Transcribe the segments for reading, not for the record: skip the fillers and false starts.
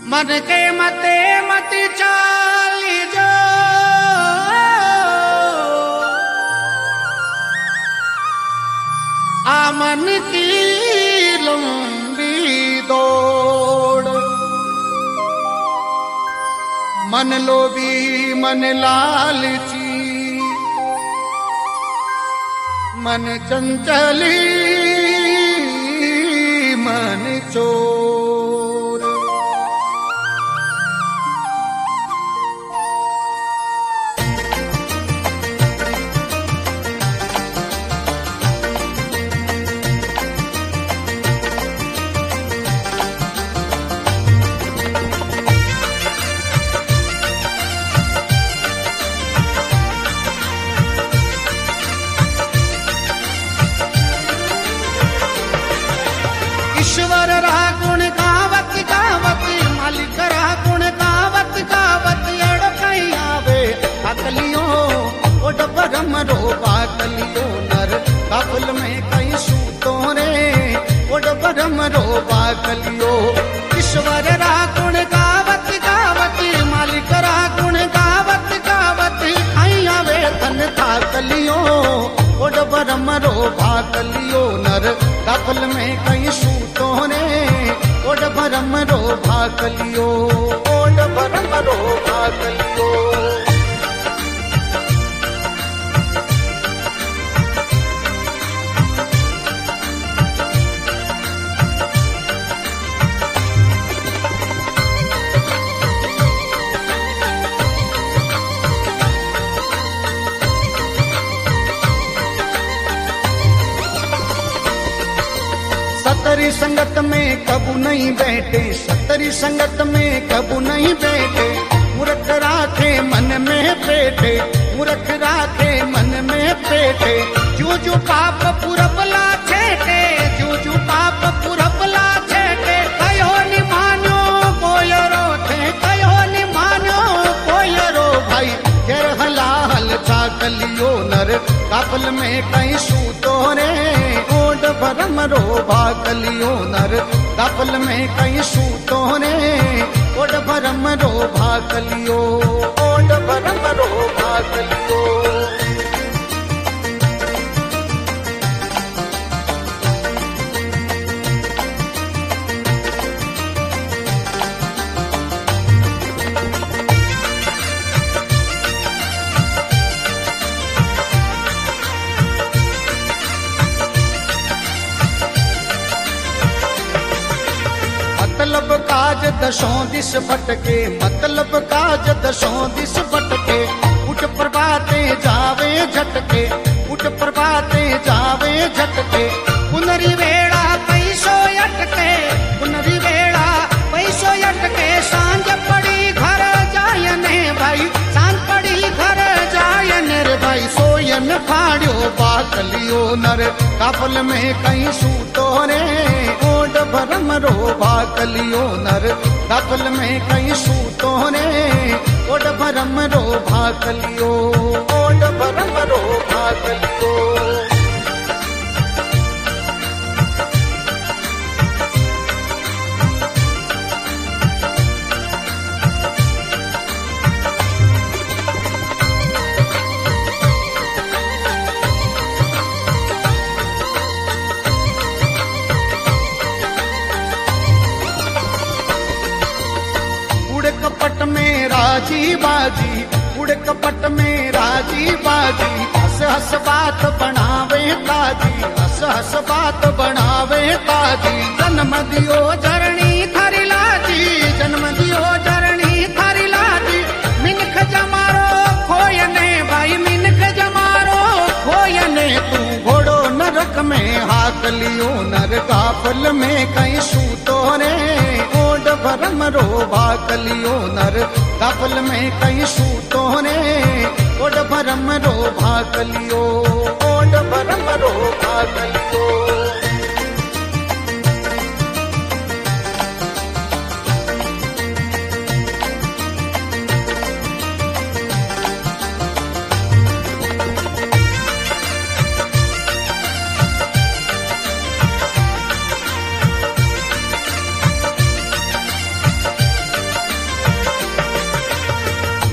मन के मते मति चाली जो आ मन की लंबी दौड़। मन लोभी मन लालची मन चंचली मन चोर। ईश्वर रहा गुण गावत गावत मालिक रहा गुण गावत गावत एड़ो कहीं आवे अकलियो ओड परम रो बाकलियो नर काफल में कहीं सूतो रे ओड परम रो बाकलियो। ईश्वर रहा गुण गावत गावत मालिक रहा गुण गावत गावत कहीं आवे धन थाकलियो ओड परम रो बाकलियो नर काफल में कहीं सूतो रे ओड भरम रो भाकलियो ओड भरम रो भाकलियो। सतरी संगत में कबू नहीं बैठे सतरी संगत में कबू नहीं बैठे मूर्ख राखे मन में पेटे मूर्ख राखे मन में पेटे। जो जो पाप पुरबला छेटे जो जो पाप पुरबला छेटे कयो नि मानो कोयरो थे कयो नि मानो कोयरो भाई घेर हला हल छाकलियो नर काफल में कहीं सूतो रे ओड भरम रो भाकलियो नर काफल में कहीं सूतो रे ओड भरम रो भाकलियो ओड भरम रो भाकलियो। मतलब काज दशों दिस भटके मतलब काज दशों दिस भटके उठ प्रभाते जावे झटके उठ प्रभाते जावे झटके। पुनरी वेड़ा पैसो अटके पुनरी वेड़ा पैसो अटके सांझ पड़ी घर जायने भाई सांझ पड़ी घर जायने रे भाई सोयन फाड़ियो बाकलियो नर काफल में कहीं सूतो रे ओड भरम रो भाकलियो नर काफल में कहीं सूतो रे ओड भरम रो भाकलियो ओड भरम रो भाकलियो। कपट में राजी बाजी उड़ कपट में राजी बाजी हस हस बात बनावे ताजी हस हस बात बनावे ताजी। जन्म दियो जरणी थारी लाजी जन्म दियो जरणी थारी लाजी मिनख जमारो खोयने भाई मिनख जमारो खोयने तू घोड़ो नरक में हाकलियो नर काफल में कहीं सूतो रे ओड भरम रो भाकलियो नर काफल में कहीं सूतो रे ओड भरम रो भाकलियो ओड भरम रो भाकलियो।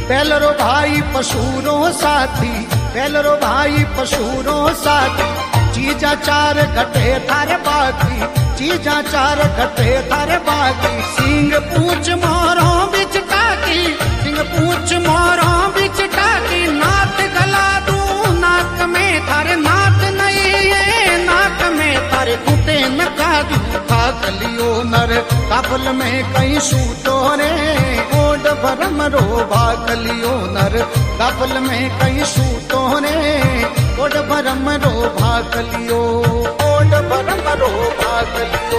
बैलरो भाई पशुरो साथी, बैलरो भाई पशुरो साथी, चीजा चार घटे थारे बाकी, चीजा चार घटे थारे बाकी। सिंह पूछ मोरो बिच टाकी, सिंह पूछ मोरो बिच टाकी, नाक गला दू नाक में थारे नाक नहीं है, नाक में थारे कुटे न कादू। भागलियो नर काबल में कहीं सूतो रे, ओड भरम रो भागलियो नर काबल में कहीं सूतो रे, ओड भरम रो भागलियो, ओड भरम रो भागलियो।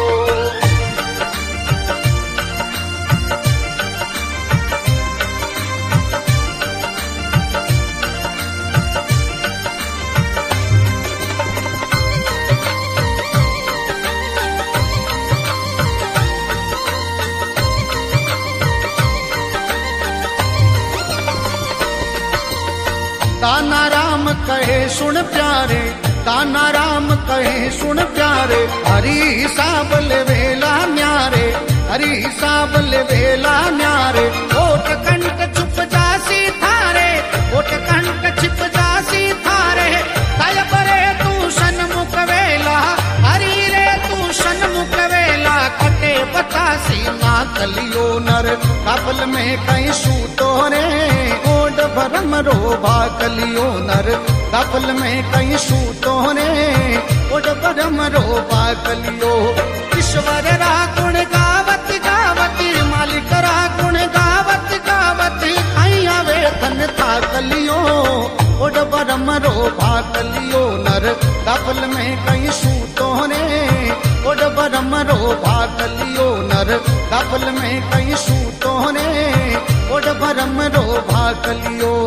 दाना राम कहे सुन प्यारे, दाना राम कहे सुन प्यारे, हरी साबल वेला न्यारे, हरी साबल वेला न्यारे। ओट कंठ छुप जासी थारे, ओट कंठ छिप जासी थारे, तय परे तू सन्मुख वेला, हरी रे तू सन्मुख वेला। कटे बतासी ना कलियो नर काबल में कहीं सूतो रे, ओड भरम रो भागलियो नर काबल में कहीं सूतो रे, ओड भरम रो भागलियो। ईश्वर रा गुण गावत गावत, मालिक रा गुण गावत गावत, आई आवे धन थाकलियो, ओड भरम रो भागलियो नर काबल में कहीं सूतो रे, ओड भरम रो भागलियो नर काबल में कहीं सूतो रे, ओड भरम रो भागलियो।